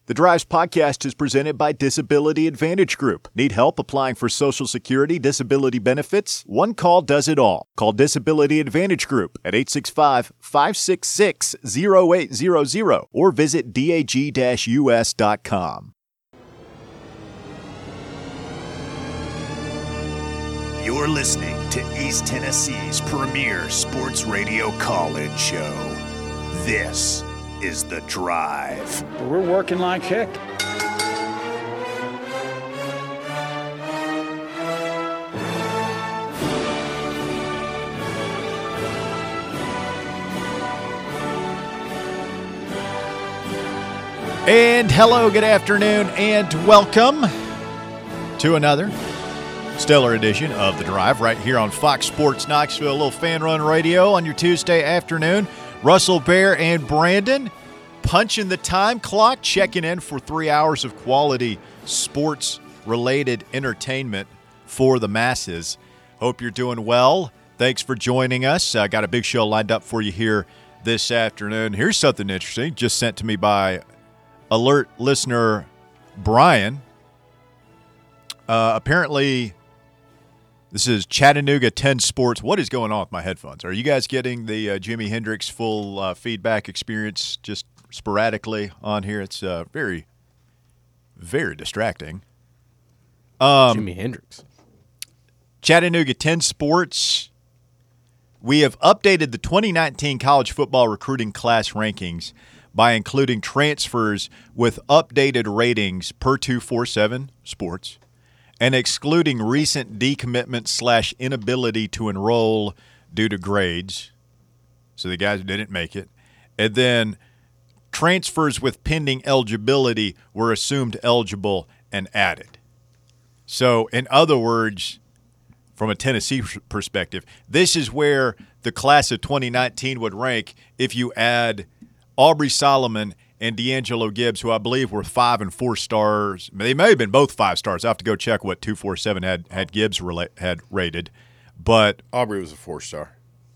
The Drives podcast is presented by Disability Advantage Group. Need help applying for Social Security disability benefits? One call does it all. Call Disability Advantage Group at 865-566-0800 or visit dag-us.com. You're listening to East Tennessee's premier sports radio call-in show. This is The Drive. We're working like heck. And hello, good afternoon, and welcome to another stellar edition of The Drive right here on Fox Sports Knoxville, a little fan run radio on your Tuesday afternoon. Russell, Bear, and Brandon punching the time clock, checking in for 3 hours of quality sports-related entertainment for the masses. Hope you're doing well. Thanks for joining us. I got a big show lined up for you here this afternoon. Here's something interesting just sent to me by alert listener Brian. Apparently, this is Chattanooga 10 Sports. What is going on with my headphones? Are you guys getting the Jimi Hendrix full feedback experience just sporadically on here? It's very, very distracting. Jimi Hendrix. Chattanooga 10 Sports. We have updated the 2019 college football recruiting class rankings by including transfers with updated ratings per 247 Sports, and excluding recent decommitment / inability to enroll due to grades. So the guys didn't make it. And then transfers with pending eligibility were assumed eligible and added. So in other words, from a Tennessee perspective, this is where the class of 2019 would rank if you add Aubrey Solomon and D'Angelo Gibbs, who I believe were 5 and 4 stars. They may have been both 5 stars. I have to go check what 247 had Gibbs had rated. But Aubrey was a 4-star.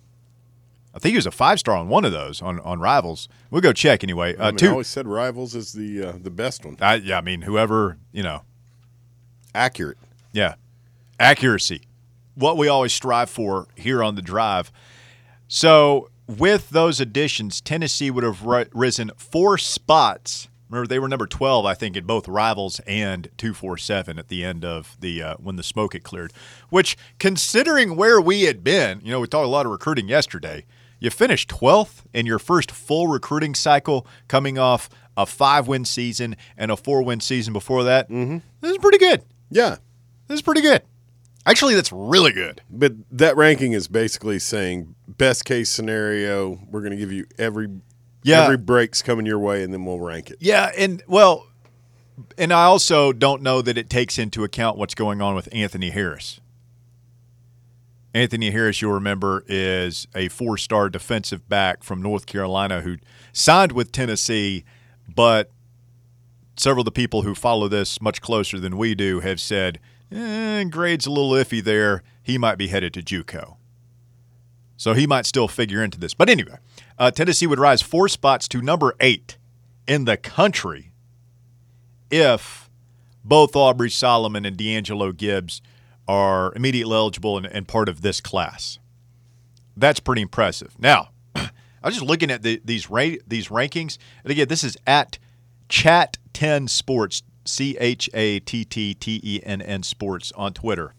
I think he was a 5-star on one of those on Rivals. We'll go check anyway. I always said Rivals is the best one. I mean, whoever, Accurate. Yeah. Accuracy. What we always strive for here on The Drive. So with those additions, Tennessee would have risen 4 spots. Remember, they were number 12, I think, in both Rivals and 247 at the end of the when the smoke had cleared. Which, considering where we had been, we talked a lot of recruiting yesterday. You finished 12th in your first full recruiting cycle, coming off a 5-win season and a 4-win season before that. Mm-hmm. This is pretty good. Yeah. This is pretty good. Actually, that's really good. But that ranking is basically saying best case scenario, we're going to give you every break's coming your way, and then we'll rank it. Yeah, and I also don't know that it takes into account what's going on with Anthony Harris. Anthony Harris, you'll remember, is a 4-star defensive back from North Carolina who signed with Tennessee, but several of the people who follow this much closer than we do have said, grade's a little iffy there. He might be headed to JUCO. So he might still figure into this. But anyway, Tennessee would rise 4 spots to number 8 in the country if both Aubrey Solomon and D'Angelo Gibbs are immediately eligible and part of this class. That's pretty impressive. Now, I was just looking at these rankings. And again, this is at Chat10 Sports, CHATTTENN Sports on Twitter.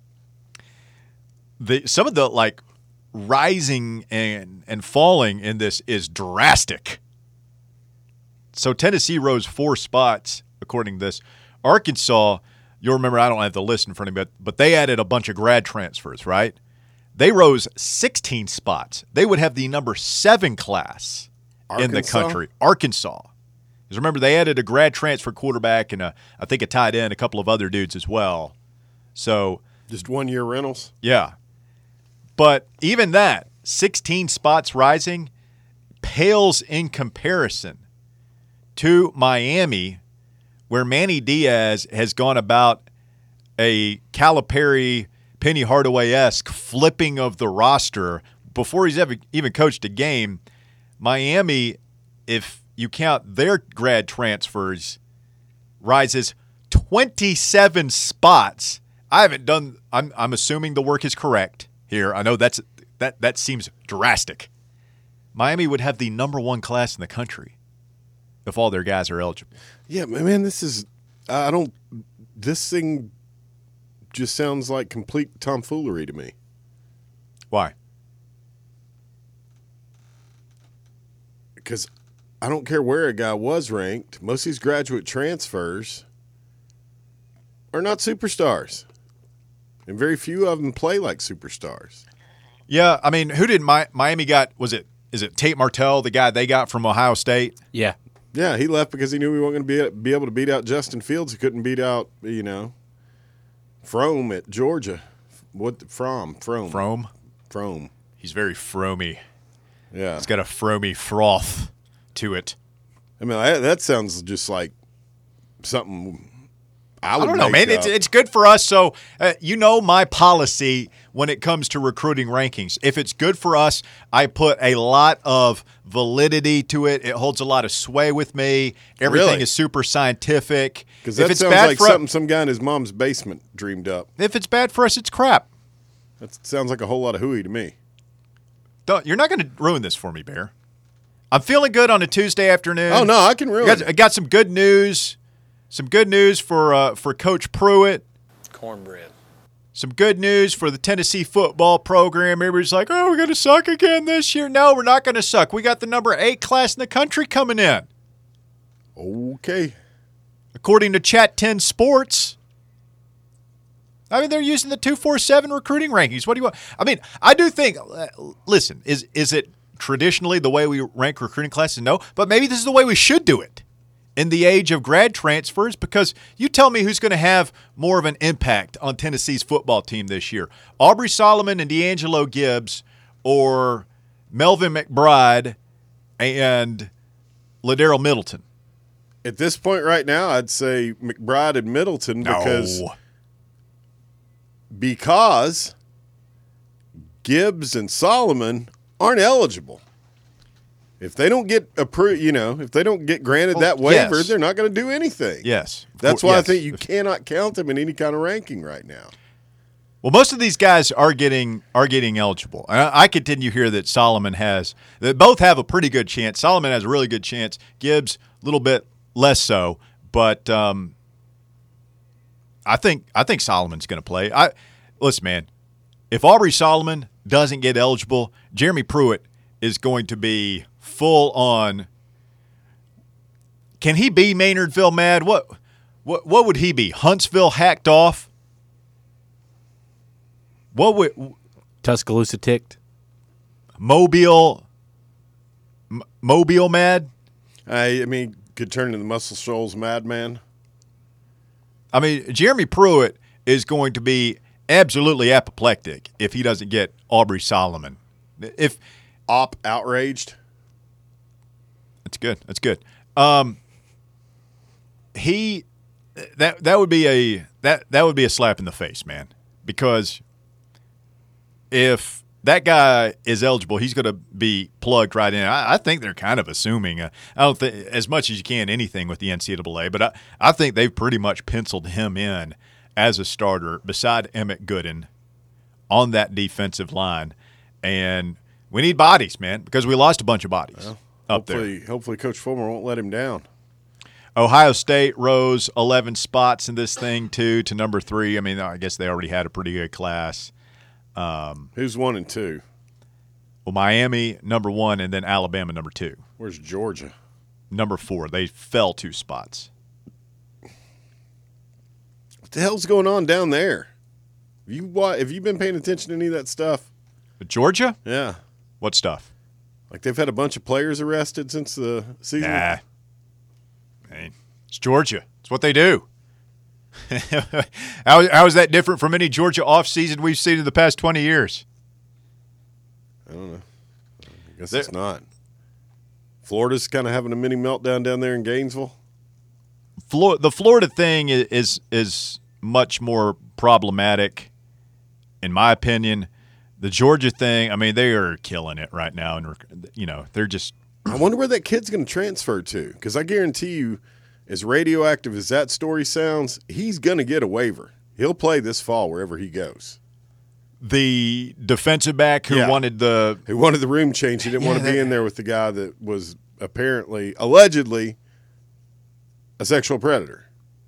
Some of the rising and falling in this is drastic. So Tennessee rose 4 spots according to this. Arkansas, you'll remember, I don't have the list in front of me, but they added a bunch of grad transfers, right? They rose 16 spots. They would have the number 7 class in the country. Arkansas. Because remember, they added a grad transfer quarterback and I think a tight end, a couple of other dudes as well. So just 1-year rentals? Yeah. But even that, 16 spots rising, pales in comparison to Miami, where Manny Diaz has gone about a Calipari, Penny Hardaway-esque flipping of the roster before he's ever even coached a game. Miami, if you count their grad transfers, rises 27 spots. I haven't done. I'm assuming the work is correct here. I know that seems drastic. Miami would have the number 1 class in the country if all their guys are eligible. Yeah, man, this is this thing just sounds like complete tomfoolery to me. Why? Because I don't care where a guy was ranked. Most of these graduate transfers are not superstars. And very few of them play like superstars. Yeah, I mean, who did Miami got? Is it Tate Martell, the guy they got from Ohio State? Yeah. Yeah, he left because he knew he wasn't going to be able to beat out Justin Fields. He couldn't beat out, Frome at Georgia. Frome. He's very fromy. Yeah. It's got a fromy froth to it. I mean, that sounds just like something I would I don't know, man. up. It's good for us. So, my policy when it comes to recruiting rankings. If it's good for us, I put a lot of validity to it. It holds a lot of sway with me. Everything is super scientific. Because that sounds like something some guy in his mom's basement dreamed up. If it's bad for us, it's crap. That sounds like a whole lot of hooey to me. You're not going to ruin this for me, Bear. I'm feeling good on a Tuesday afternoon. Oh, no, I can ruin it. I got some good news. Some good news for Coach Pruitt. Cornbread. Some good news for the Tennessee football program. Everybody's like, oh, we're going to suck again this year. No, we're not going to suck. We got the number 8 class in the country coming in. Okay. According to Chat 10 Sports. I mean, they're using the 247 recruiting rankings. What do you want? I mean, I do think, listen, is it traditionally the way we rank recruiting classes? No, but maybe this is the way we should do it in the age of grad transfers, because you tell me who's going to have more of an impact on Tennessee's football team this year. Aubrey Solomon and D'Angelo Gibbs, or Melvin McBride and Ladero Middleton? At this point right now, I'd say McBride and Middleton because Gibbs and Solomon aren't eligible. If they don't get approved, if they don't get granted that waiver, they're not going to do anything. Yes. That's why I think you cannot count them in any kind of ranking right now. Well, most of these guys are getting eligible. I continue here that that both have a pretty good chance. Solomon has a really good chance. Gibbs, a little bit less so. But I think Solomon's going to play. Listen, man, if Aubrey Solomon doesn't get eligible, Jeremy Pruitt is going to be full on. Can he be Maynardville mad? What would he be? Huntsville hacked off? What would Tuscaloosa ticked? Mobile mad? I mean, could turn into the Muscle Shoals madman. I mean, Jeremy Pruitt is going to be absolutely apoplectic if he doesn't get Aubrey Solomon. If outraged. That's good. That's good. That would be a slap in the face, man. Because if that guy is eligible, he's going to be plugged right in. I think they're kind of assuming. I don't think as much as you can anything with the NCAA, but I think they've pretty much penciled him in as a starter beside Emmett Gooden on that defensive line. And we need bodies, man, because we lost a bunch of bodies up there. Hopefully Coach Fulmer won't let him down. Ohio State rose 11 spots in this thing, too, to number 3. I mean, I guess they already had a pretty good class. Who's 1 and 2? Well, Miami, number 1, and then Alabama, number 2. Where's Georgia? Number 4. They fell 2 spots. What the hell's going on down there? Have you been paying attention to any of that stuff? Georgia? Yeah. What stuff? Like they've had a bunch of players arrested since the season? Nah. Hey, it's Georgia. It's what they do. How is that different from any Georgia offseason we've seen in the past 20 years? I don't know. I guess it's not. Florida's kind of having a mini meltdown down there in Gainesville. The Florida thing is much more problematic, in my opinion. The Georgia thing, I mean, they are killing it right now, and they're just I wonder where that kid's going to transfer to, because I guarantee you, as radioactive as that story sounds, he's going to get a waiver. He'll play this fall wherever he goes. The defensive back who wanted the room change. He didn't want to be in there with the guy that was allegedly a sexual predator.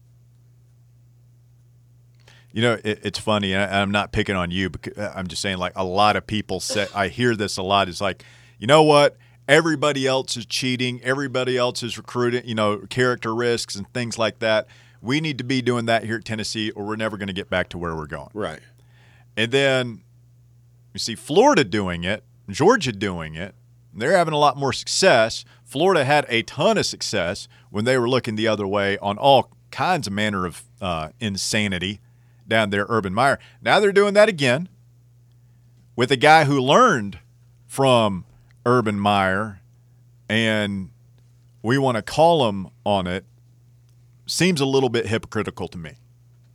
You know, it's funny, and I'm not picking on you, because I'm just saying, like, a lot of people say, I hear this a lot, is like, you know what? Everybody else is cheating. Everybody else is recruiting, character risks and things like that. We need to be doing that here at Tennessee, or we're never going to get back to where we're going. Right. And then you see Florida doing it, Georgia doing it. They're having a lot more success. Florida had a ton of success when they were looking the other way on all kinds of manner of insanity down there, Urban Meyer. Now they're doing that again with a guy who learned from Urban Meyer, and we want to call him on it. Seems a little bit hypocritical to me.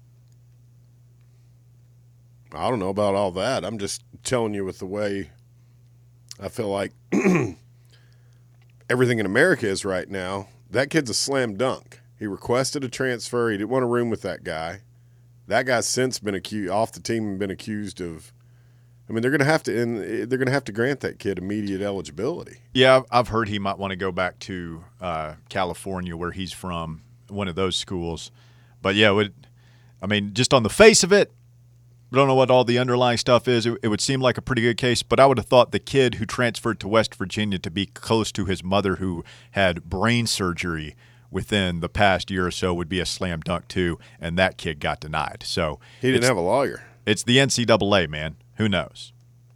I don't know about all that. I'm just telling you with the way I feel like everything in America is right now. That kid's a slam dunk. He requested a transfer. He didn't want a room with that guy. That guy's since been off the team and been accused of. I mean, they're going to have to grant that kid immediate eligibility. Yeah, I've heard he might want to go back to California, where he's from, one of those schools. But yeah, just on the face of it, I don't know what all the underlying stuff is. It would seem like a pretty good case, but I would have thought the kid who transferred to West Virginia to be close to his mother who had brain surgery within the past year or so would be a slam dunk too, and that kid got denied. So he didn't have a lawyer. It's the NCAA, man. Who knows?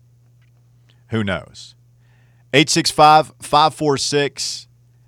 865-546-8200,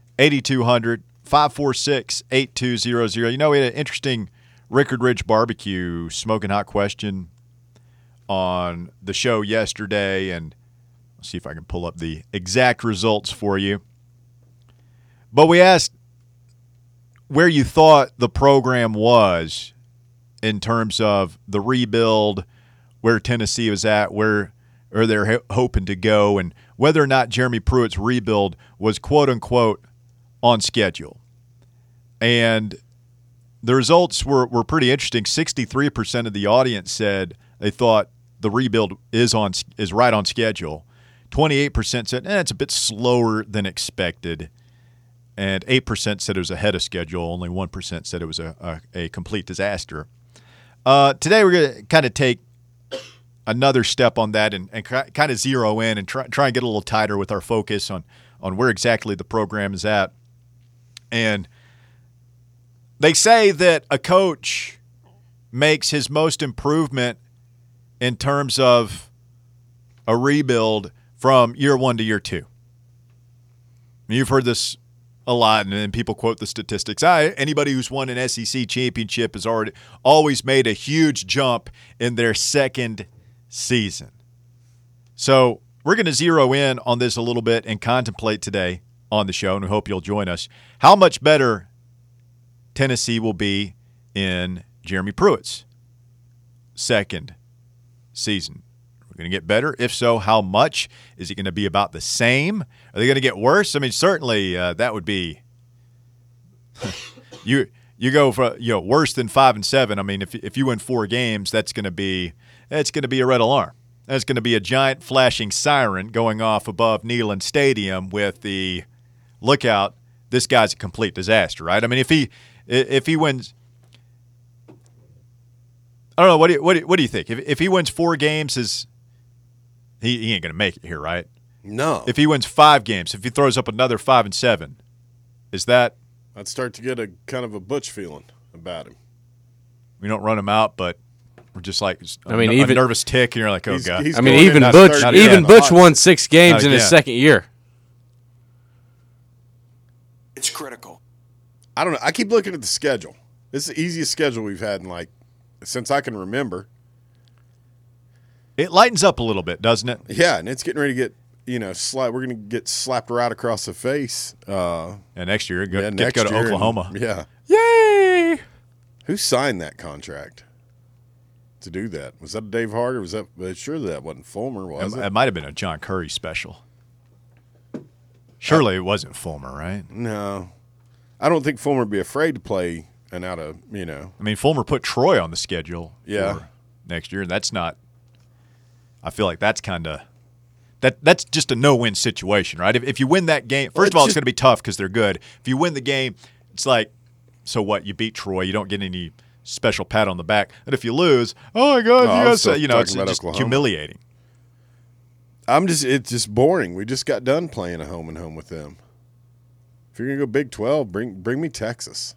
546-8200. You know, we had an interesting Rickard Ridge Barbecue Smoking Hot question on the show yesterday, and I'll see if I can pull up the exact results for you. But we asked where you thought the program was in terms of the rebuild, where Tennessee was at, where they're hoping to go, and whether or not Jeremy Pruitt's rebuild was quote-unquote on schedule. And the results were pretty interesting. 63% of the audience said they thought the rebuild is right on schedule. 28% said it's a bit slower than expected. And 8% said it was ahead of schedule. Only 1% said it was a complete disaster. Today we're going to kind of take another step on that and kind of zero in and try and get a little tighter with our focus on where exactly the program is at. And they say that a coach makes his most improvement in terms of a rebuild from year one to year two. You've heard this a lot, and people quote the statistics. Anybody who's won an SEC championship has always made a huge jump in their second season. So we're going to zero in on this a little bit and contemplate today on the show, and we hope you'll join us, how much better Tennessee will be in Jeremy Pruitt's second season. We're going to get better. If so, how much? Is it going to be about the same? Are they going to get worse? I mean, certainly that would be you go for worse than 5-7. I mean, if you win 4 games, that's going to be a red alarm. That's going to be a giant flashing siren going off above Neyland Stadium with the look out. This guy's a complete disaster, right? I mean, if he wins, I don't know. What do you think? If he wins 4 games, he ain't going to make it here, right? No. If he wins 5 games, if he throws up another 5-7, is that? I'd start to get a kind of a Butch feeling about him. We don't run him out, but we're just like a even nervous tick, and you're like, oh god. Even Butch won 6 games in his second year. It's critical. I don't know. I keep looking at the schedule. This is the easiest schedule we've had since I can remember. It lightens up a little bit, doesn't it? Yeah, and it's getting ready to get, we're going to get slapped right across the face. And next year, get to go to Oklahoma. Yeah. Yay! Who signed that contract to do that? Was that Dave Hart, or was that – surely that wasn't Fulmer, was it? It might have been a John Curry special. Surely it wasn't Fulmer, right? No. I don't think Fulmer would be afraid to play and out of, I mean, Fulmer put Troy on the schedule for next year, and that's not – I feel like that's kind of – that's just a no-win situation, right? If you win that game – first of all, it's going to be tough because they're good. If you win the game, it's like, so what? You beat Troy. You don't get any special pat on the back. And if you lose, oh, my God, it's just humiliating. It's just boring. We just got done playing a home and home with them. If you're going to go Big 12, bring me Texas.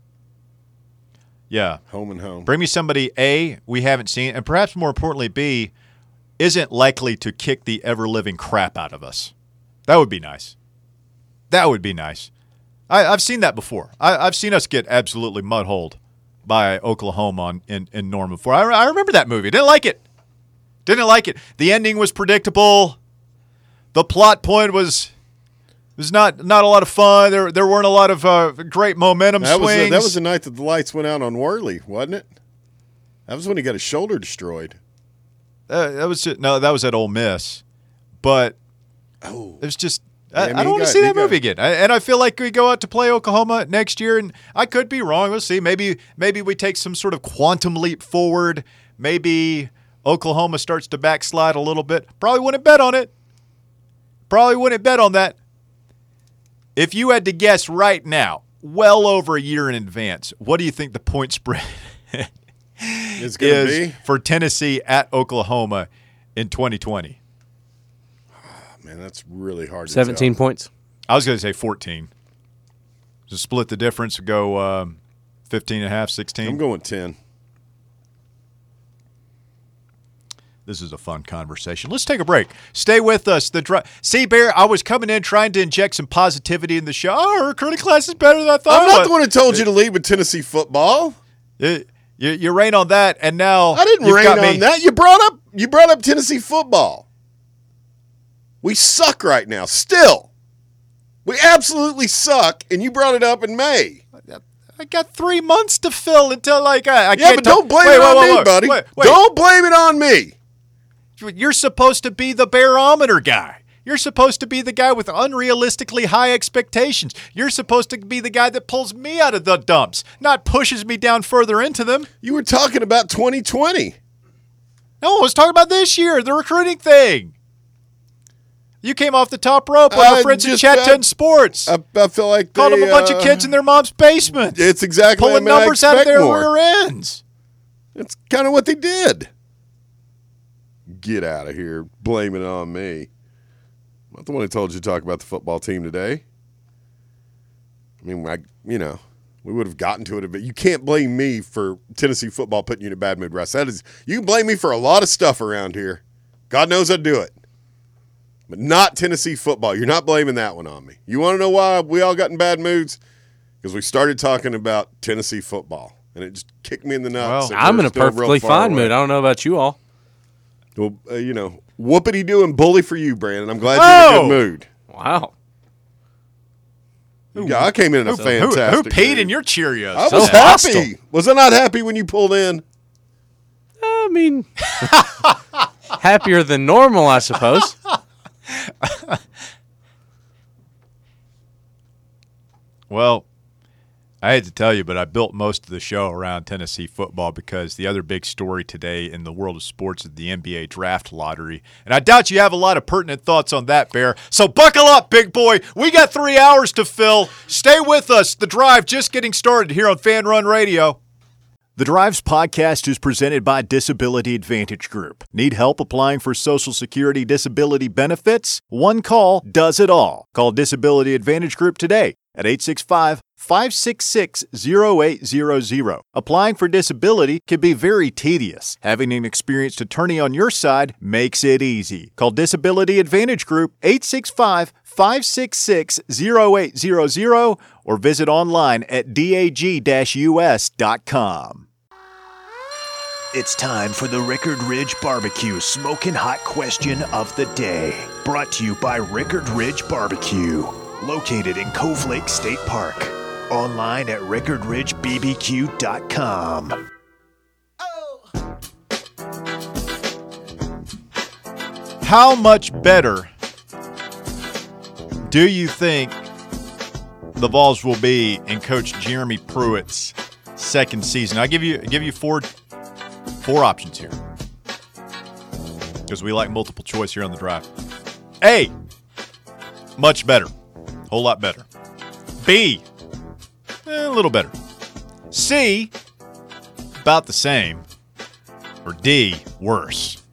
Yeah. Home and home. Bring me somebody, A, we haven't seen, and perhaps more importantly, B, isn't likely to kick the ever-living crap out of us. That would be nice. That would be nice. I've seen that before. I've seen us get absolutely mud-holed by Oklahoma in Norman before. I remember that movie. Didn't like it. The ending was predictable. The plot point was not a lot of fun. There weren't a lot of great momentum swings. That was the night that the lights went out on Worley, wasn't it? That was when he got his shoulder destroyed. That was at Ole Miss, but it was just I don't want to see that movie again. And I feel like we go out to play Oklahoma next year, and I could be wrong. We'll see. Maybe we take some sort of quantum leap forward. Maybe Oklahoma starts to backslide a little bit. Probably wouldn't bet on it. Probably wouldn't bet on that. If you had to guess right now, well over a year in advance, what do you think the point spread is for Tennessee at Oklahoma in 2020? Man, that's really hard to 17 points. I was going to say 14. So split the difference, go 15 and a half, 16. I'm going 10. This is a fun conversation. Let's take a break. Stay with us. See, Bear, I was coming in trying to inject some positivity in the show. Oh, our recruiting class is better than I thought. I'm not the one who told you to leave with Tennessee football. You rain on that, and now I didn't rain on that. You brought up Tennessee football. We suck right now. Still, we absolutely suck, and you brought it up in May. I got 3 months to fill until I can't. Yeah, but don't blame it on me, buddy. Don't blame it on me. You're supposed to be the barometer guy. You're supposed to be the guy with unrealistically high expectations. You're supposed to be the guy that pulls me out of the dumps, not pushes me down further into them. You were talking about 2020. No, I was talking about this year, the recruiting thing. You came off the top rope on our friends at Chat 10 Sports. I feel like called them a bunch of kids in their mom's basement. It's exactly pulling numbers out of their rear ends. That's kind of what they did. Get out of here, blaming it on me. I'm not the one who told you to talk about the football team today. I mean, we would have gotten to it, but you can't blame me for Tennessee football putting you in a bad mood, Russ. You can blame me for a lot of stuff around here. God knows I'd do it. But not Tennessee football. You're not blaming that one on me. You want to know why we all got in bad moods? Because we started talking about Tennessee football, and it just kicked me in the nuts. Well, I'm in a perfectly fine mood. I don't know about you all. Well, whoopity-doo bully for you, Brandon. I'm glad you're in a good mood. Wow. Yeah, I came in a fantastic Who peed in your Cheerios? I was happy. Was I not happy when you pulled in? I mean, happier than normal, I suppose. Well, I hate to tell you, but I built most of the show around Tennessee football because the other big story today in the world of sports is the NBA draft lottery. And I doubt you have a lot of pertinent thoughts on that, Bear. So buckle up, big boy. We got 3 hours to fill. Stay with us. The Drive just getting started here on Fan Run Radio. The Drive's podcast is presented by Disability Advantage Group. Need help applying for Social Security disability benefits? One call does it all. Call Disability Advantage Group today at 865-566-0800. Applying for disability can be very tedious. Having an experienced attorney on your side makes it easy. Call Disability Advantage Group 865-566-0800 or visit online at dag-us.com. It's time for the Rickard Ridge Barbecue Smokin' Hot Question of the Day. Brought to you by Rickard Ridge Barbecue. Located in Cove Lake State Park. Online at rickardridgebbq.com. How much better Do you think the Vols will be in Coach Jeremy Pruitt's second season? I'll give you four options here because we like multiple choice here on the drive. A, much better. Whole lot better. B, a little better. C, about the same. Or D, worse.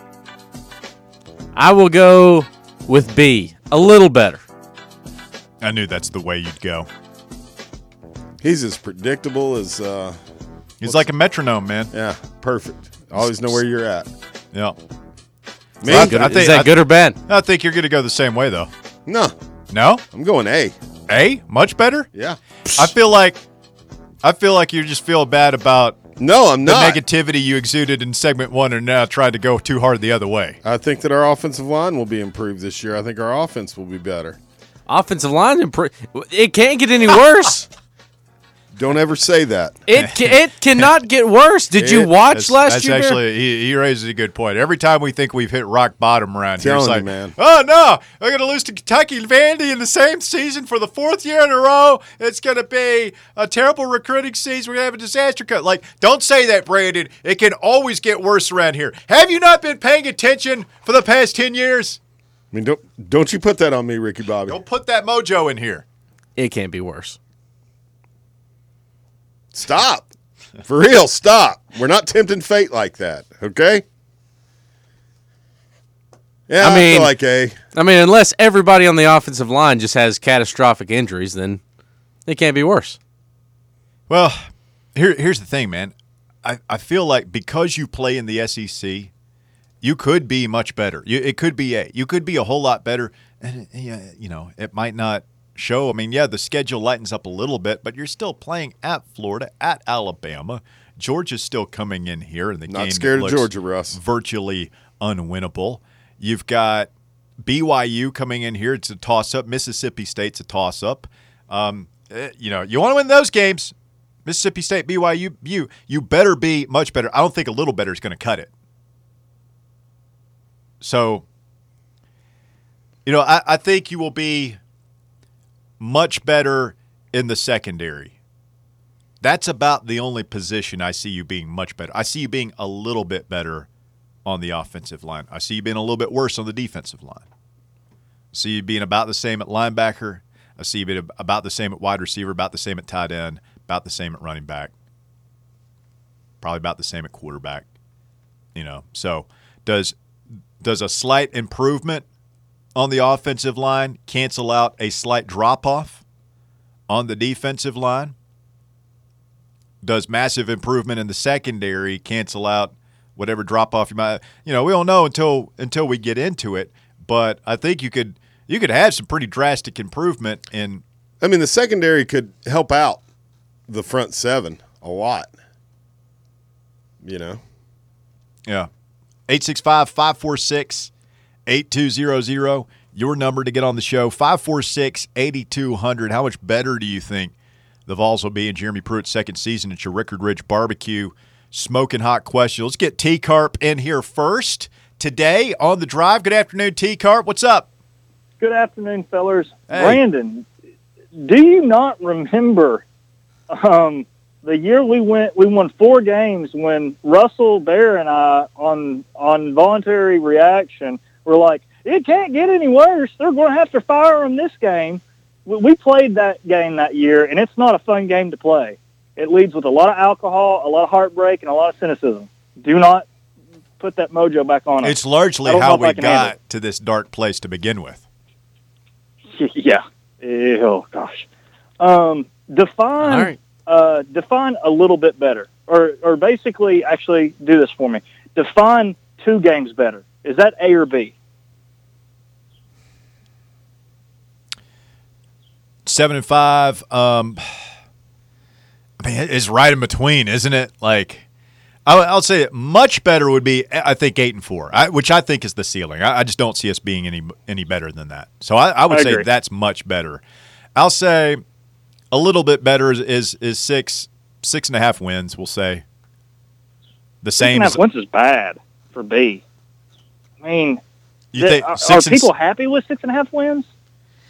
I will go with B, a little better. I knew that's the way you'd go. He's as predictable as... He's like a metronome, man. Yeah, perfect. Always know where you're at. Yeah. Me? Is that good or bad? I think you're going to go the same way, though. No. No? I'm going A. A? Much better? Yeah. I feel like you just feel bad about No, I'm not. the negativity you exuded in segment 1 and now tried to go too hard the other way. I think that our offensive line will be improved this year. I think our offense will be better. Offensive line improved. It can't get any worse. Don't ever say that. It cannot get worse. Did you watch last year? That's actually, he raises a good point. Every time we think we've hit rock bottom around here, it's like, man. Oh, no, we're going to lose to Kentucky Vandy in the same season for the 4th year in a row. It's going to be a terrible recruiting season. We're going to have a disaster cut. Like, don't say that, Brandon. It can always get worse around here. Have you not been paying attention for the past 10 years? I mean, don't you put that on me, Ricky Bobby. Don't put that mojo in here. It can't be worse. Stop. For real, stop. We're not tempting fate like that, okay? Yeah, I feel like A. I mean, unless everybody on the offensive line just has catastrophic injuries, then it can't be worse. Well, here's the thing, man. I feel like because you play in the SEC, you could be much better. It could be A. You could be a whole lot better. And, it might not show. I mean, yeah, the schedule lightens up a little bit, but you're still playing at Florida, at Alabama. Georgia's still coming in here in the game. Not scared of Georgia, Russ. Virtually unwinnable. You've got BYU coming in here. It's a toss-up. Mississippi State's a toss-up. You want to win those games. Mississippi State, BYU, you better be much better. I don't think a little better is going to cut it. So, I think you will be much better in the secondary. That's about the only position I see you being much better. I see you being a little bit better on the offensive line. I see you being a little bit worse on the defensive line. I see you being about the same at linebacker. I see you being about the same at wide receiver, about the same at tight end, about the same at running back, probably about the same at quarterback. So does a slight improvement on the offensive line cancel out a slight drop-off on the defensive line? Does massive improvement in the secondary cancel out whatever drop-off you might – we don't know until we get into it, but I think you could have some pretty drastic improvement in – I mean, the secondary could help out the front seven a lot, Yeah. 865-546-8200, your number to get on the show, 546-8200. How much better do you think the Vols will be in Jeremy Pruitt's second season at your Rickard Ridge Barbecue? Smoking hot question. Let's get T-Carp in here first today on the drive. Good afternoon, T-Carp. What's up? Good afternoon, fellers. Hey. Brandon, do you not remember the year we won 4 games when Russell, Bear, and I, on voluntary reaction, were like, it can't get any worse. They're going to have to fire them this game. We played that game that year, and it's not a fun game to play. It leads with a lot of alcohol, a lot of heartbreak, and a lot of cynicism. Do not put that mojo back on us. It's largely how we got to this dark place to begin with. Yeah. Oh, gosh. Define a little bit better, or basically, actually, do this for me. Define 2 games better. Is that A or B? 7-5. I mean, it's right in between, isn't it? Like, I'll say much better would be, I think, 8-4, which I think is the ceiling. I just don't see us being any better than that. So I would say that's much better. I'll say a little bit better is 6.5 wins. We'll say the same. 6.5 wins is bad for B. I mean, are people happy with 6.5 wins?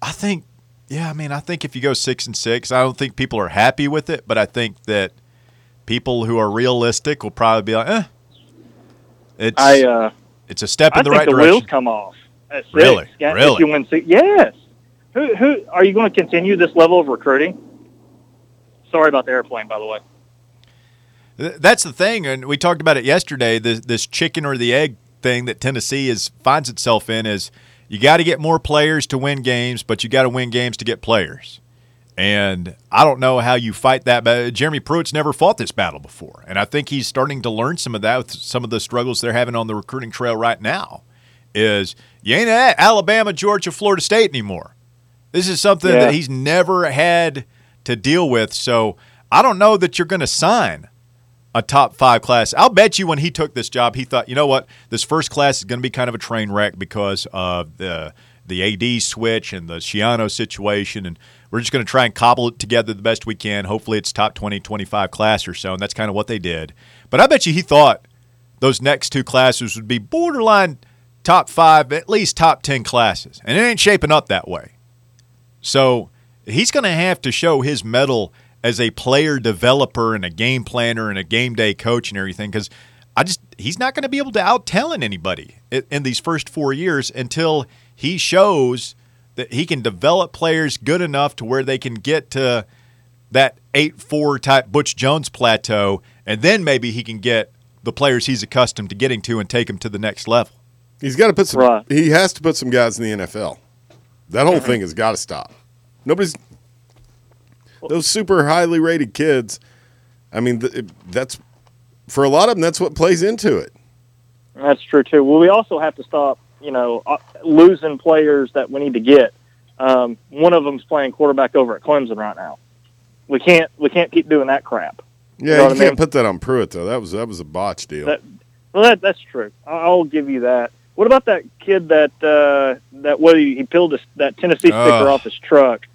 I think if you go 6-6, I don't think people are happy with it, but I think that people who are realistic will probably be like, it's a step in the right direction. I think the wheels come off at 6. Really? If you win 6, yes. Who are you going to continue this level of recruiting? Sorry about the airplane, by the way. That's the thing, and we talked about it yesterday. This chicken or the egg thing that Tennessee finds itself in is you got to get more players to win games, but you got to win games to get players. And I don't know how you fight that. But Jeremy Pruitt's never fought this battle before, and I think he's starting to learn some of that with some of the struggles they're having on the recruiting trail right now. Is you ain't at Alabama, Georgia, Florida State anymore. This is something that he's never had to deal with. So I don't know that you're going to sign a top 5 class. I'll bet you when he took this job, he thought, you know what, this first class is going to be kind of a train wreck because of the AD switch and the Schiano situation, and we're just going to try and cobble it together the best we can. Hopefully it's top 20, 25 class or so, and that's kind of what they did. But I bet you he thought those next 2 classes would be borderline top 5, at least top 10 classes, and it ain't shaping up that way. So he's going to have to show his mettle as a player developer and a game planner and a game day coach and everything, because he's not going to be able to out-talent anybody in these first 4 years until he shows that he can develop players good enough to where they can get to that 8-4 type Butch Jones plateau, and then maybe he can get the players he's accustomed to getting to and take them to the next level. He's got to put some. Right. He has to put some guys in the NFL. That whole thing has got to stop. Those super highly rated kids. I mean, that's for a lot of them. That's what plays into it. That's true too. Well, we also have to stop, losing players that we need to get. One of them's playing quarterback over at Clemson right now. We can't keep doing that crap. Yeah, you can't put that on Pruitt though. That was a botch deal. That's true. I'll give you that. What about that kid that he peeled that Tennessee sticker off his truck?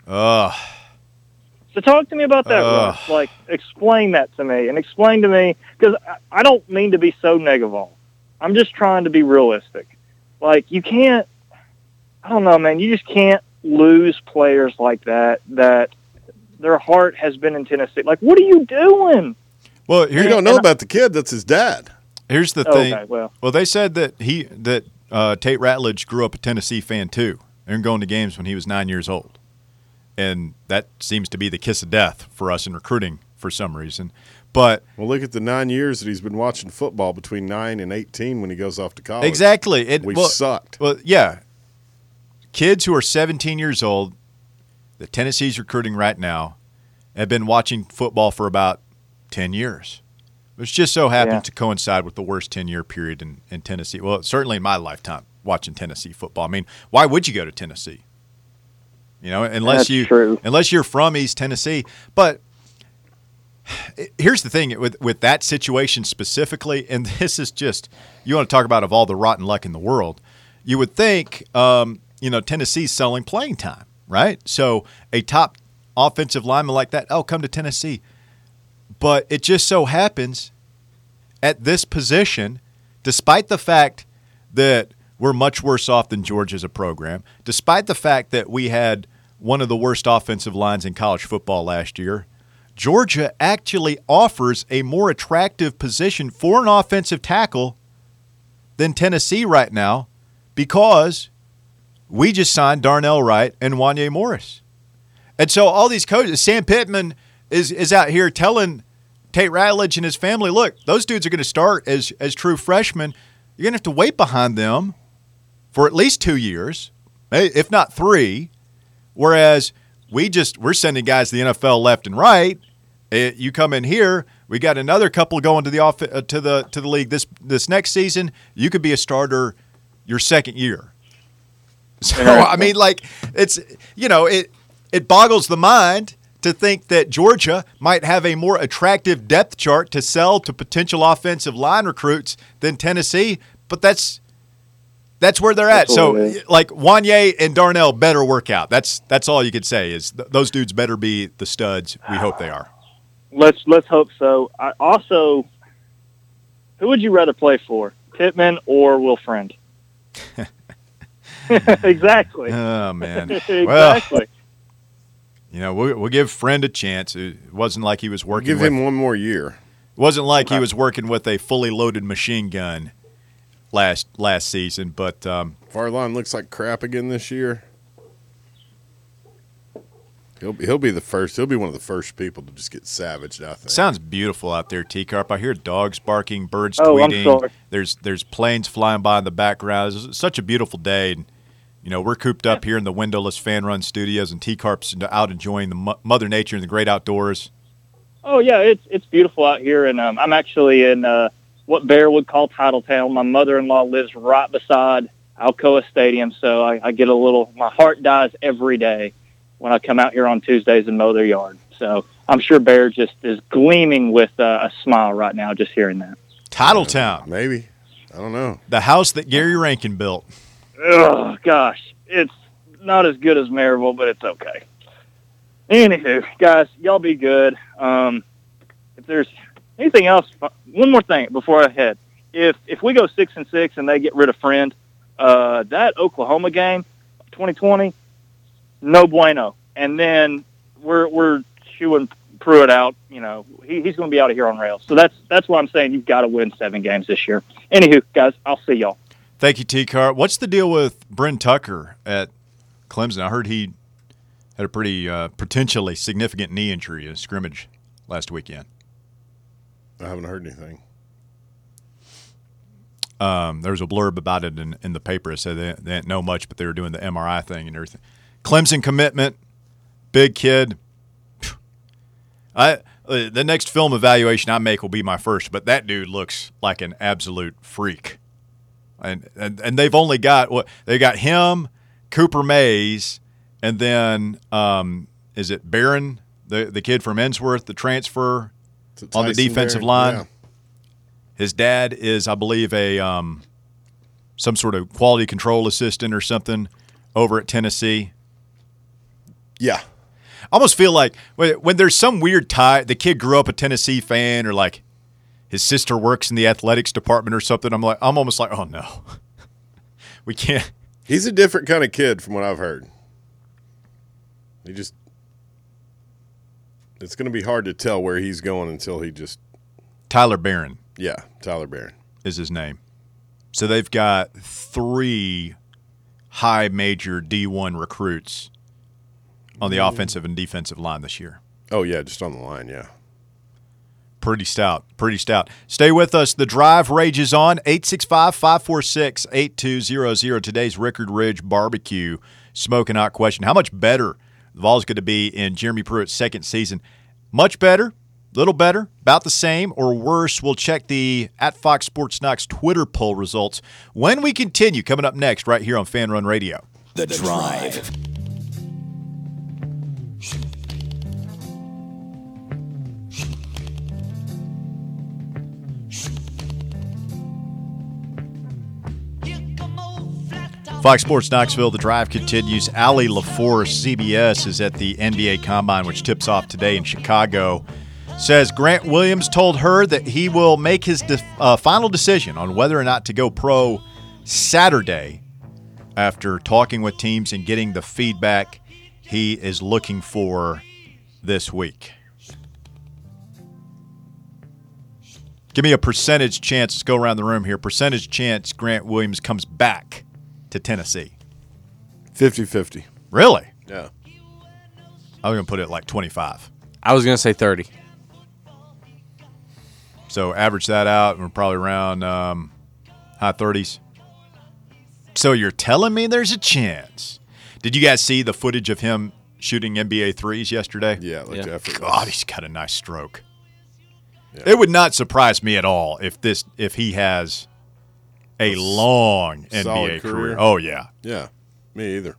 So talk to me about that, Russ. Like, explain that to me, and explain to me, because I don't mean to be so negative. I'm just trying to be realistic. Like, you can't, I don't know, man, you just can't lose players like that their heart has been in Tennessee. Like, what are you doing? Well, you don't know about the kid. That's his dad. Here's the thing. Okay, well, they said that Tate Ratledge grew up a Tennessee fan too, and going to games when he was 9 years old, and that seems to be the kiss of death for us in recruiting for some reason. But look at the 9 years that he's been watching football between 9 and 18 when he goes off to college. Exactly, We've sucked. Well, yeah, kids who are 17 years old that Tennessee's recruiting right now have been watching football for about 10 years. Which just so happened to coincide with the worst 10-year period in Tennessee. Well, certainly in my lifetime, watching Tennessee football. I mean, why would you go to Tennessee? Unless you're from East Tennessee. But here's the thing with that situation specifically, and this is just, you want to talk about of all the rotten luck in the world, you would think, Tennessee's selling playing time, right? So a top offensive lineman like that, come to Tennessee. But it just so happens at this position, despite the fact that we're much worse off than Georgia as a program, despite the fact that we had one of the worst offensive lines in college football last year, Georgia actually offers a more attractive position for an offensive tackle than Tennessee right now because we just signed Darnell Wright and Wanya Morris. And so all these coaches, Sam Pittman is out here telling Tate Ratledge and his family, look, those dudes are going to start as true freshmen. You're going to have to wait behind them for at least 2 years, if not 3. Whereas we're sending guys to the NFL left and right. You come in here, we got another couple going to the league this next season. You could be a starter your second year. So I mean, like it boggles the mind to think that Georgia might have a more attractive depth chart to sell to potential offensive line recruits than Tennessee, but that's where they're at. So, like, Wanya and Darnell better work out. That's all you could say is those dudes better be the studs we hope they are. Let's hope so. Also, who would you rather play for, Pittman or Will Friend? Exactly. Oh man. Exactly. Well, we'll give Friend a chance. It wasn't like he was working. Give him one more year. It wasn't like he was working with a fully loaded machine gun last season, but Farline looks like crap again this year. He'll be the first. He'll be one of the first people to just get savaged, I think. Sounds beautiful out there, T-Carp. I hear dogs barking, birds I'm tweeting. sorry. There's planes flying by in the background. It's such a beautiful day. And, we're cooped up here in the windowless fan-run studios, and T-Carp's out enjoying the Mother Nature and the great outdoors. Oh yeah, it's beautiful out here, and I'm actually in what Bear would call Titletown. My mother-in-law lives right beside Alcoa Stadium, so I get my heart dies every day when I come out here on Tuesdays and mow their yard. So I'm sure Bear just is gleaming with a smile right now just hearing that. Titletown. Maybe. I don't know. The house that Gary Rankin built. Oh, gosh. It's not as good as Maryville, but it's okay. Anywho, guys, y'all be good. If there's anything else, one more thing before I head. If we go 6-6 and they get rid of Friend, that Oklahoma game, 2020, no bueno. And then we're chewing Pruitt out. He's going to be out of here on rails. So that's why I'm saying you've got to win 7 games this year. Anywho, guys, I'll see y'all. Thank you, T-Car. What's the deal with Bryn Tucker at Clemson? I heard he had a pretty potentially significant knee injury in a scrimmage last weekend. I haven't heard anything. There was a blurb about it in the paper. It said they didn't know much, but they were doing the MRI thing and everything. Clemson commitment, big kid. The next film evaluation I make will be my first, but that dude looks like an absolute freak. And they've only got him, Cooper Mays, and then is it Barron, the kid from Ensworth, the transfer on the defensive line? Yeah. His dad is, I believe, a some sort of quality control assistant or something over at Tennessee. Yeah. I almost feel like when there's some weird tie, the kid grew up a Tennessee fan, or like his sister works in the athletics department or something. I'm almost like, oh no, we can't. He's a different kind of kid from what I've heard. It's going to be hard to tell where he's going until he just. Tyler Barron. Yeah, Tyler Barron is his name. So they've got 3 high major D1 recruits on the offensive and defensive line this year. Oh, yeah, just on the line, yeah. Pretty stout. Stay with us. The drive rages on. 865-546-8200. Today's Rickard Ridge Barbecue Smoking Hot question. How much better the Vols going to be in Jeremy Pruitt's second season? Much better, little better, about the same, or worse? We'll check the @Fox Sports Knox Twitter poll results when we continue. Coming up next right here on Fan Run Radio. The Drive. Fox Sports Knoxville, the drive continues. Allie LaForce, CBS, is at the NBA Combine, which tips off today in Chicago. Says Grant Williams told her that he will make his final decision on whether or not to go pro Saturday after talking with teams and getting the feedback he is looking for this week. Give me a percentage chance. Let's go around the room here. Percentage chance Grant Williams comes back to Tennessee. 50-50. Really? Yeah. I was going to put it like 25. I was going to say 30. So average that out, and we're probably around high 30s. So you're telling me there's a chance. Did you guys see the footage of him shooting NBA threes yesterday? Yeah, like effortless. God, he's got a nice stroke. Yeah. It would not surprise me at all if he has a long NBA career. Oh, yeah. Yeah, me either.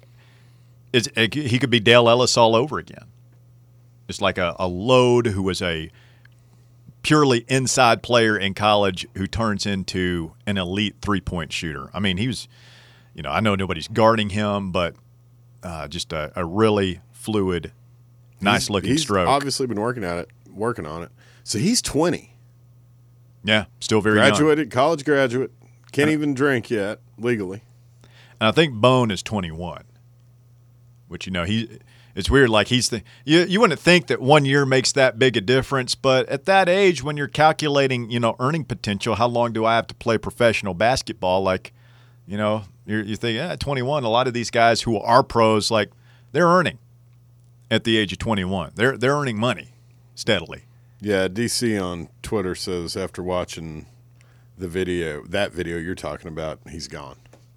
He could be Dale Ellis all over again. Just like a load who was a purely inside player in college who turns into an elite three-point shooter. I mean, he was, I know nobody's guarding him, but just a really fluid, nice-looking stroke. He's obviously been working on it. So he's 20. Yeah, still very young. Graduated, college graduate. Can't even drink yet, legally. And I think Bone is 21, which, it's weird. Like you wouldn't think that 1 year makes that big a difference, but at that age, when you're calculating, earning potential, how long do I have to play professional basketball? Like, you think, 21. A lot of these guys who are pros, like they're earning at the age of 21. They're earning money steadily. Yeah, DC on Twitter says after watching that video you're talking about, he's gone.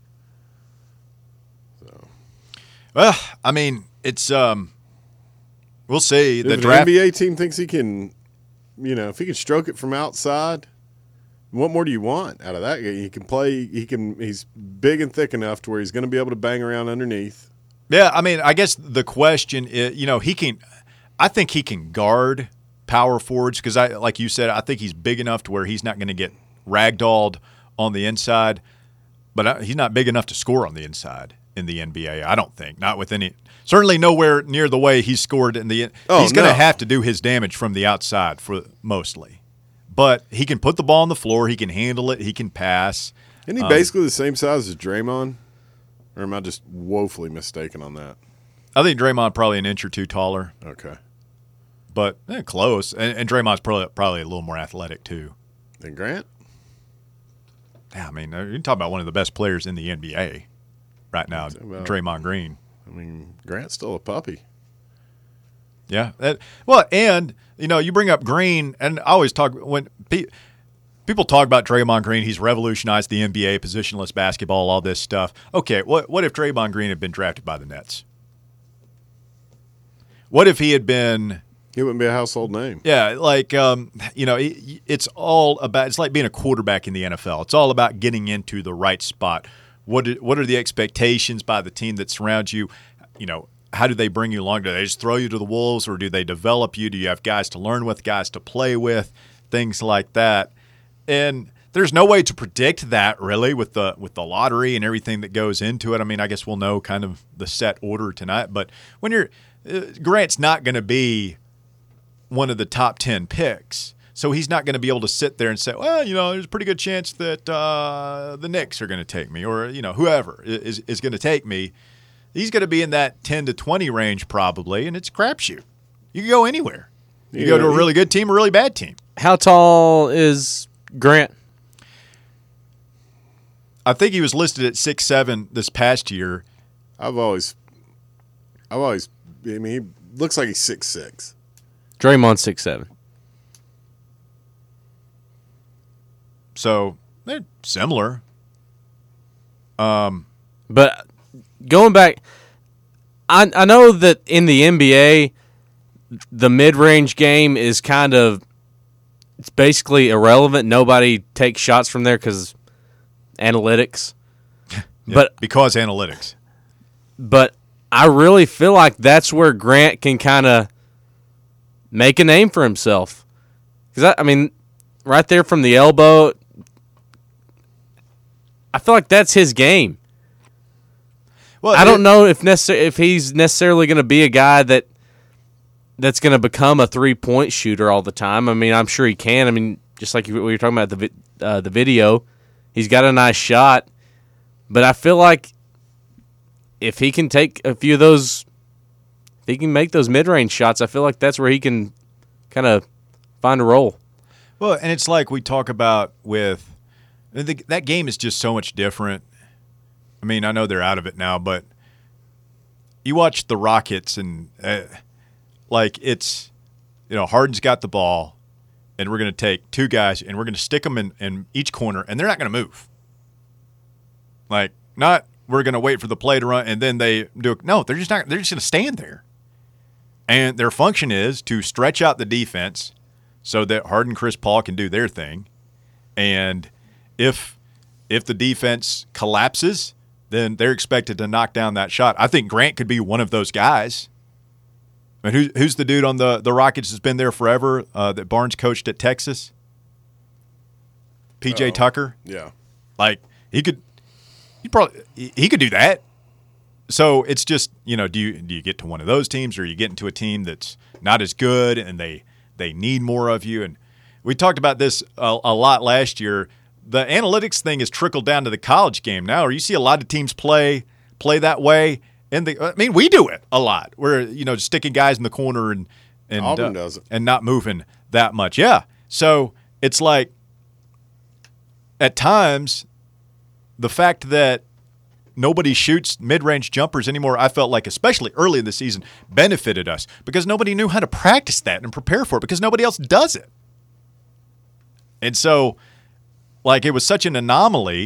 So, well, I mean, it's we'll see. If the an draft NBA team thinks he can, if he can stroke it from outside, what more do you want out of that? He can play. He's big and thick enough to where he's going to be able to bang around underneath. Yeah, I mean, I guess the question is, he can. I think he can guard power forwards because, like you said, I think he's big enough to where he's not going to get ragdolled on the inside. But he's not big enough to score on the inside in the NBA. I don't think. Not with any. Certainly nowhere near the way he's scored in the. He's going to have to do his damage from the outside for mostly. But he can put the ball on the floor. He can handle it. He can pass. Isn't he basically the same size as Draymond? Or am I just woefully mistaken on that? I think Draymond probably an inch or two taller. Okay. But close. And Draymond's probably a little more athletic too. Than Grant? Yeah, I mean, you're talking about one of the best players in the NBA right now, Draymond Green. I mean, Grant's still a puppy. Yeah. And, you bring up Green, and I always talk when people talk about Draymond Green, he's revolutionized the NBA, positionless basketball, all this stuff. Okay, what if Draymond Green had been drafted by the Nets? What if he had been – he wouldn't be a household name. Yeah, like, it's all about – it's like being a quarterback in the NFL. It's all about getting into the right spot. What are the expectations by the team that surrounds you? How do they bring you along? Do they just throw you to the wolves, or do they develop you? Do you have guys to learn with, guys to play with, things like that? And there's no way to predict that really with the lottery and everything that goes into it. I mean, I guess we'll know kind of the set order tonight. But when Grant's not going to be one of the top 10 picks, so he's not going to be able to sit there and say, well, there's a pretty good chance that the Knicks are going to take me, or whoever is going to take me. He's going to be in that 10 to 20 range probably, and it's a crapshoot. You can go anywhere. You can go to a really good team, a really bad team. How tall is Grant? I think he was listed at 6'7" this past year. I mean, he looks like he's 6'6". Draymond's 6'7". So they're similar. But going back, I know that in the NBA, the mid-range game is it's basically irrelevant. Nobody takes shots from there because analytics. Yeah, because analytics. But I really feel like that's where Grant can kind of make a name for himself. Because, I mean, right there from the elbow, I feel like that's his game. Well, I don't know if he's necessarily going to be a guy that's going to become a three-point shooter all the time. I mean, I'm sure he can. I mean, just like we were talking about the video, he's got a nice shot. But I feel like if he can take a few of those, if he can make those mid-range shots, I feel like that's where he can kind of find a role. Well, and it's like we talk about with that game is just so much different. I mean, I know they're out of it now, but you watch the Rockets and it's, Harden's got the ball, and we're going to take two guys and we're going to stick them in each corner, and they're not going to move. Like, not we're going to wait for the play to run and then they do it. No, they're just not. They're just going to stand there, and their function is to stretch out the defense so that Harden and Chris Paul can do their thing, and if the defense collapses, then they're expected to knock down that shot. I think Grant could be one of those guys. I mean, who's the dude on the Rockets that's been there forever that Barnes coached at Texas? PJ Tucker. Yeah, like he could do that. So it's just do you get to one of those teams, or you get into a team that's not as good and they need more of you? And we talked about this a lot last year. the analytics thing has trickled down to the college game now, or you see a lot of teams play that way. We do it a lot. We're just sticking guys in the corner and Auburn does it. And not moving that much. Yeah. So it's like at times the fact that nobody shoots mid-range jumpers anymore, I felt like, especially early in the season, benefited us because nobody knew how to practice that and prepare for it because nobody else does it. And so, like, it was such an anomaly.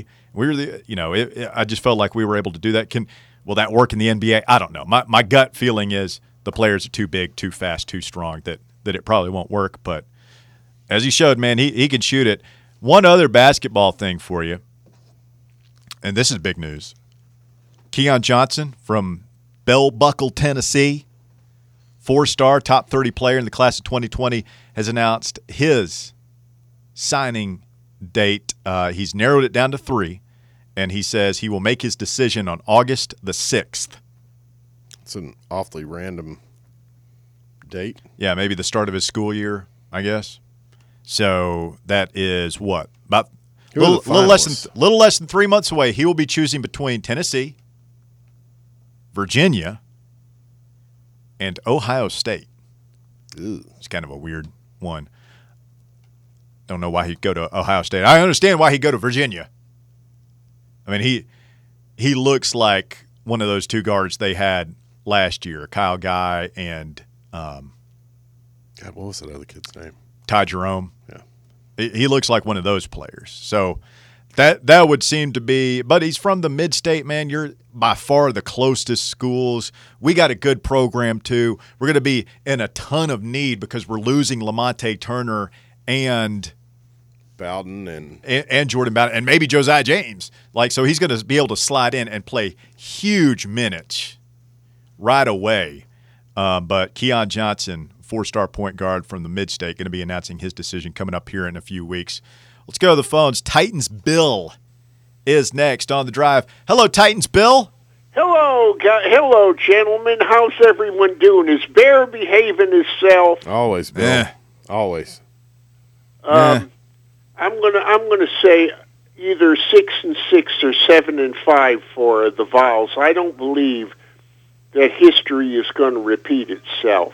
I just felt like we were able to do that. Will that work in the NBA? I don't know. My gut feeling is the players are too big, too fast, too strong, that it probably won't work. But as he showed, man, he can shoot it. One other basketball thing for you, and this is big news. Keon Johnson from Bell Buckle, Tennessee, 4-star, top 30 player in the class of 2020, has announced his signing date. He's narrowed it down to 3, and he says he will make his decision on August the 6th. It's an awfully random date. Yeah, maybe the start of his school year, I guess. So that is what? About a little less than 3 months away. He will be choosing between Tennessee, Virginia, and Ohio State. Ew. It's kind of a weird one. Don't know why he'd go to Ohio State. I understand why he'd go to Virginia. I mean, he looks like one of those two guards they had last year, Kyle Guy and God, what was that other kid's name? Ty Jerome. Yeah. He looks like one of those players. So that would seem to be – but he's from the mid-state, man. You're by far the closest schools. We got a good program, too. We're going to be in a ton of need because we're losing Lamonte Turner and Bowden and Jordan Bowden and maybe Josiah James. So he's going to be able to slide in and play huge minutes right away. But Keon Johnson, 4-star point guard from the mid-state, going to be announcing his decision coming up here in a few weeks. Let's go to the phones. Titans Bill is next on the drive. Hello, Titans Bill. Hello, gentlemen. How's everyone doing? Is Bear behaving himself? Always, Bill. Always. I'm gonna say either 6-6 or 7-5 for the Vols. I don't believe that history is going to repeat itself.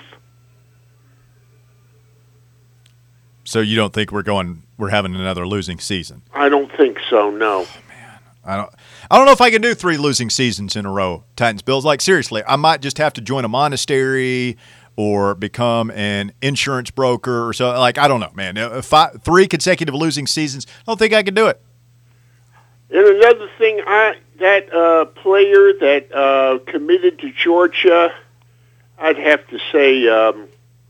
So you don't think we're having another losing season? I don't think so. No. Oh, man, I don't know if I can do 3 losing seasons in a row. Titans Bills. Seriously, I might just have to join a monastery or become an insurance broker or so. I don't know, man. 3 consecutive losing seasons, I don't think I can do it. And another thing, that player that committed to Georgia, I'd have to say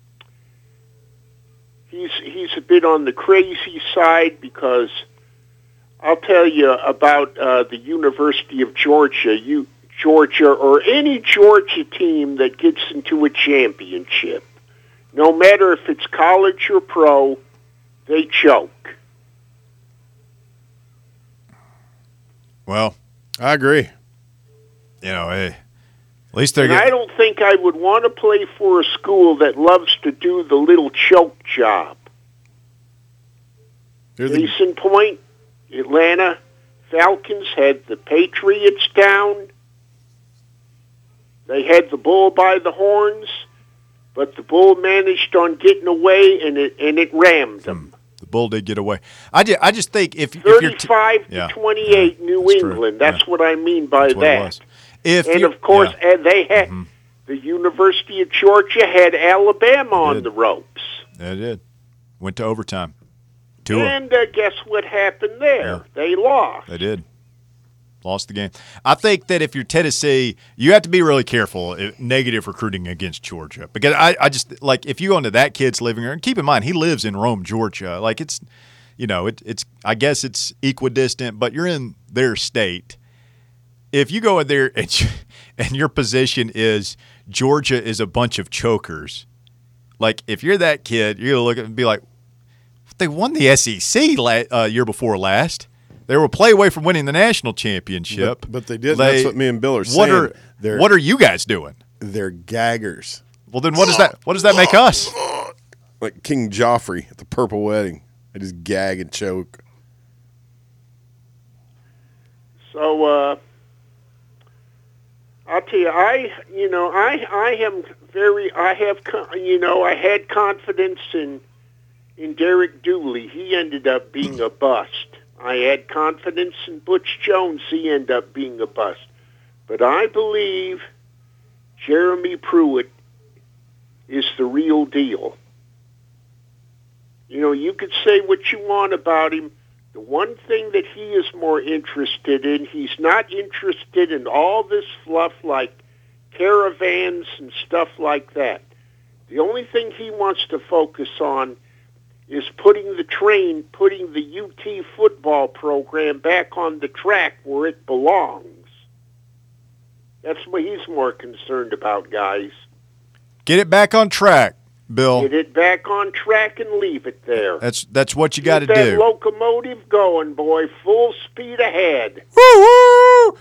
he's a bit on the crazy side because I'll tell you about the University of Georgia. Georgia or any Georgia team that gets into a championship, no matter if it's college or pro, they choke. Well, I agree. At least they're. I don't think I would want to play for a school that loves to do the little choke job. Case in point, Atlanta Falcons had the Patriots down. They had the bull by the horns, but the bull managed on getting away, and it rammed them. The bull did get away. I just think if 35 to 28, New England. That's what I mean by that. Of course, they had the University of Georgia had Alabama on the ropes. They did. Went to overtime. And guess what happened there? Yeah. They lost. They did. Lost the game. I think that if you're Tennessee, you have to be really careful negative recruiting against Georgia. Because I just, if you go into that kid's living room, and keep in mind, he lives in Rome, Georgia. It's I guess it's equidistant, but you're in their state. If you go in there and your position is Georgia is a bunch of chokers, if you're that kid, you're going to look at it and be like, they won the SEC year before last. They were a play away from winning the national championship. But they did. That's what me and Bill are saying. What are you guys doing? They're gaggers. Well, then what does that make us? Like King Joffrey at the Purple Wedding. I just gag and choke. So I'll tell you, I had confidence in Derek Dooley. He ended up being a bust. I had confidence in Butch Jones. He ended up being a bust. But I believe Jeremy Pruitt is the real deal. You could say what you want about him. The one thing that he is more interested in, he's not interested in all this fluff like caravans and stuff like that. The only thing he wants to focus on is putting the UT football program back on the track where it belongs. That's what he's more concerned about, guys. Get it back on track, Bill. Get it back on track and leave it there. That's what you got to do. Get that locomotive going, boy. Full speed ahead. Woo-woo!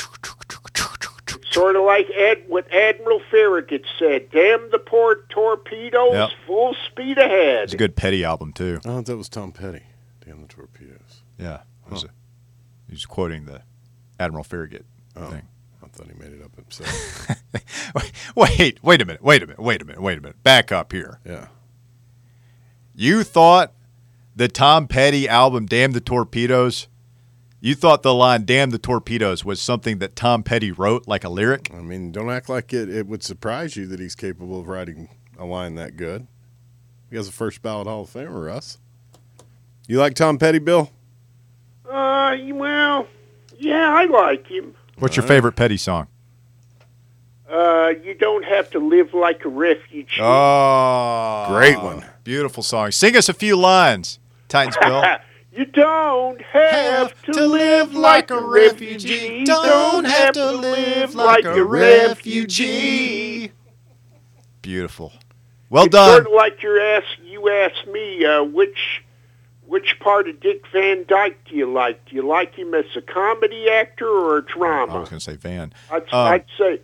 Sort of like what Admiral Farragut said. Damn the poor torpedoes, yep. Full speed ahead. It's a good Petty album, too. Oh, that was Tom Petty. Damn the torpedoes. Yeah. He was quoting the Admiral Farragut thing. I thought he made it up himself. Wait a minute. Back up here. Yeah. You thought the Tom Petty album, Damn the Torpedoes, you thought the line Damn the Torpedoes was something that Tom Petty wrote like a lyric? I mean, don't act like it would surprise you that he's capable of writing a line that good. He has a first ballot Hall of Famer, Russ. You like Tom Petty, Bill? Well, yeah, I like him. What's your favorite Petty song? You Don't Have to Live Like a Refugee. Oh, great one. Beautiful song. Sing us a few lines, Titans Bill. You don't have to live like a refugee. Don't have to live like a refugee. Beautiful. Well it's done. Sort of like you asked me which part of Dick Van Dyke do you like? Do you like him as a comedy actor or a drama? I was going to say Van. I'd say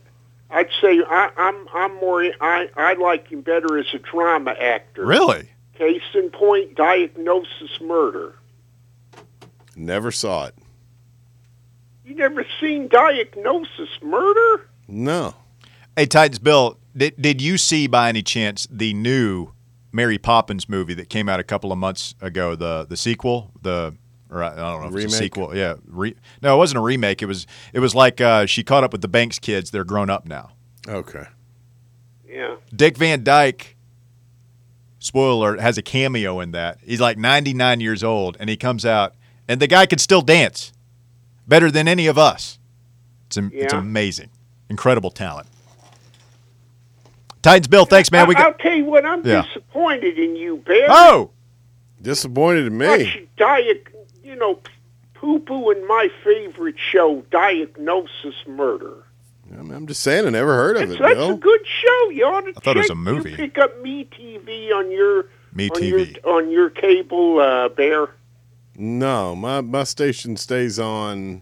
I like him better as a drama actor. Really? Case in point, Diagnosis Murder. Never saw it. You never seen Diagnosis Murder? No. Hey, Titans Bill, did you see by any chance the new Mary Poppins movie that came out a couple of months ago, the sequel, or I don't know if it's a sequel. Yeah. No, it wasn't a remake. It was like she caught up with the Banks kids. They're grown up now. Okay. Yeah. Dick Van Dyke, spoiler alert, has a cameo in that. He's like 99 years old, and he comes out, and the guy can still dance better than any of us. It's amazing. Incredible talent. Titans Bill, thanks, man. I'll tell you what, I'm disappointed in you, Bear. Oh! Disappointed in me. Poo-poo in my favorite show, Diagnosis Murder. I'm just saying, I never heard of it, That's Bill. a good show. You ought to check. I thought it was a movie. You pick up MeTV on your MeTV on your cable, Bear. No, my station stays on,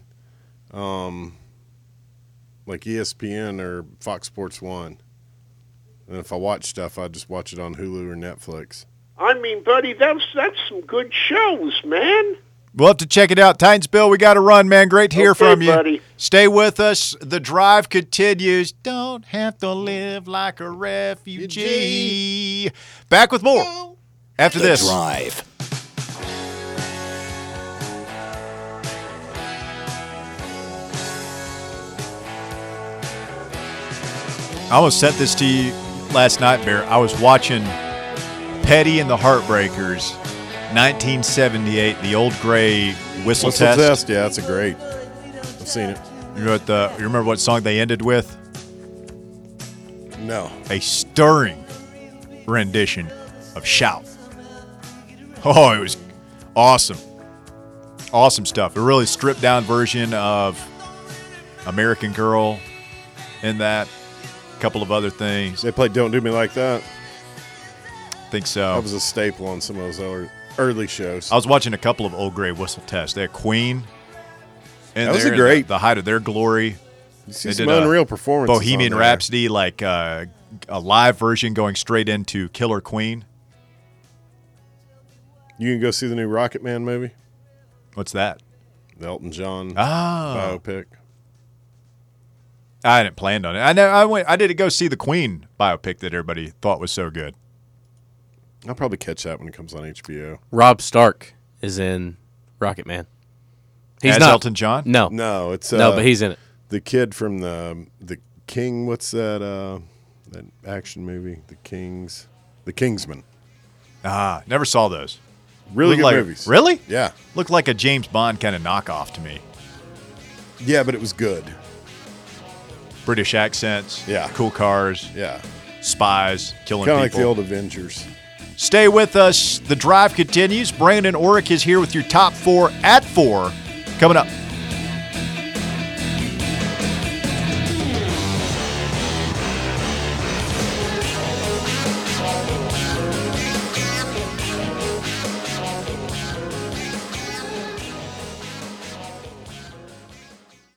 like ESPN or Fox Sports 1. And if I watch stuff, I just watch it on Hulu or Netflix. I mean, buddy, that's some good shows, man. We'll have to check it out. Titans Bill, we got to run, man. Great to hear from you. Buddy. Stay with us. The drive continues. Don't have to live like a refugee. Back with more after this. The Drive. I almost sent this to you last night, Bear. I was watching Petty and the Heartbreakers, 1978, the old gray whistle test. Yeah, that's a great. I've seen it. You remember what song they ended with? No. A stirring rendition of Shout. Oh, it was awesome. Awesome stuff. A really stripped down version of American Girl in that. A couple of other things. They played Don't Do Me Like That. I think so. That was a staple on some of those early shows. I was watching a couple of old gray whistle tests. They had Queen. That was a great. The height of their glory. You see some unreal performances. Bohemian Rhapsody, like a live version going straight into Killer Queen. You can go see the new Rocket Man movie? What's that? The Elton John biopic. I hadn't planned on it. I know I did go see the Queen biopic that everybody thought was so good. I'll probably catch that when it comes on HBO. Rob Stark is in Rocket Man. He's not Elton John? No, it's but he's in it. The kid from the King. What's that action movie? The Kingsman. Never saw those. Really good movies. Really? Yeah. Looked like a James Bond kind of knockoff to me. Yeah, but it was good. British accents. Yeah. Cool cars. Yeah. Spies. Killing people. Kind of like the old Avengers. Stay with us. The drive continues. Brandon Orick is here with your top 4 at 4 coming up.